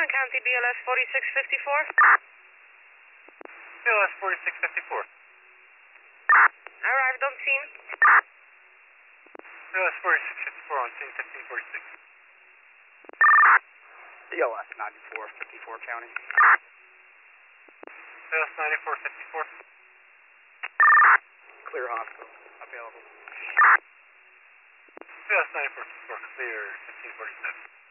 Orange County, BLS 4654. BLS 4654. Arrived on scene. BLS 4654 on scene 1546. BLS 9454 County. BLS 9454. Clear hospital. Available. BLS 9454, clear 1547.